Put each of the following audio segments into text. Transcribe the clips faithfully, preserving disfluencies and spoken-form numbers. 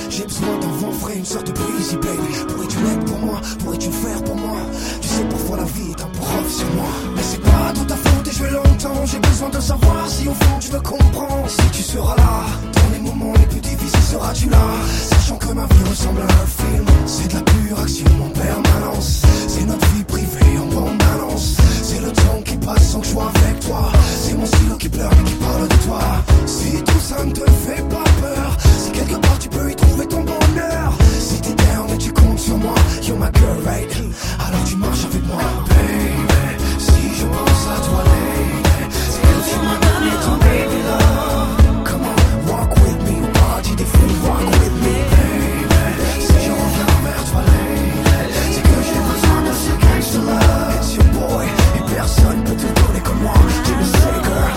J'ai besoin d'un vent frais, une sorte de breezy baby. Pourrais-tu l'être pour moi, pourrais-tu le faire pour moi? Tu sais parfois la vie est un prof sur moi. Mais c'est pas toute ta faute et je vais longtemps. J'ai besoin de savoir si au fond tu me comprends. Si tu seras là, dans les moments les plus difficiles seras-tu là? Sachant que ma vie ressemble à un film. C'est de la pure action en permanence. C'est notre vie privée en bande annonce. C'est le temps qui passe sans que je sois avec toi. C'est mon stylo qui pleure et qui parle de toi. Si tout ça ne te fait pas peur, si quelque part tu peux y trouver ton bonheur, si t'es down et tu comptes sur moi, you're my girl right, alors tu marches avec moi. Baby, si je pense à toi lady, c'est comme si ma donné ton baby love. Come on, walk with me, au paradis des fous, walk with me. Baby, si je reviens vers toi lady, c'est que j'ai besoin de ce gangsta love. It's your boy, et personne peut te donner comme moi, tu le sais girl.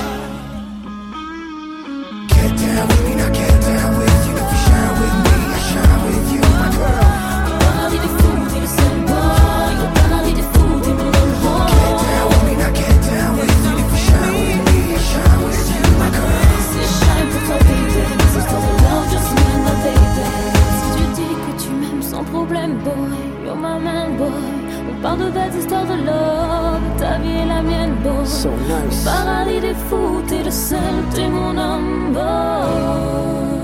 Get down with me, now get down with you. If you shine with me, I shine with you, my girl. Paradis des fous, t'es le seul boy. Au paradis des fous, t'es mon boy. Get down with me, now get down with you. If you shine with me, I shine with you, my girl. Si je shine pour toi, baby, mes histoires de love, just me and my baby. Si tu dis que tu m'aimes sans problème, boy, you're my man, boy. On parle de belles histoires de love, ta vie est la mienne, boy. So nice. Paradis des fous, t'es le seul, t'es mon homme, boy.